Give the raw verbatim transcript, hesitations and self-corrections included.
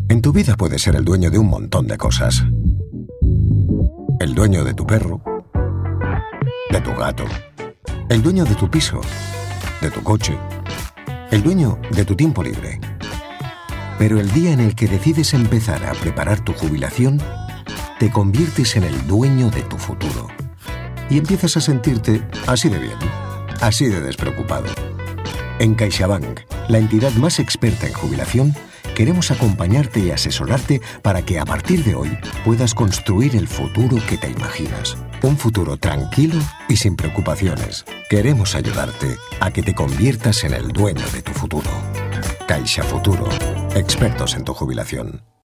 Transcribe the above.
En tu vida puedes ser el dueño de un montón de cosas. El dueño de tu perro, de tu gato, el dueño de tu piso, de tu coche, el dueño de tu tiempo libre. Pero el día en el que decides empezar a preparar tu jubilación, te conviertes en el dueño de tu futuro. Y empiezas a sentirte así de bien, así de despreocupado. En CaixaBank, la entidad más experta en jubilación, queremos acompañarte y asesorarte para que a partir de hoy puedas construir el futuro que te imaginas. Un futuro tranquilo y sin preocupaciones. Queremos ayudarte a que te conviertas en el dueño de tu futuro. Caixa Futuro, expertos en tu jubilación.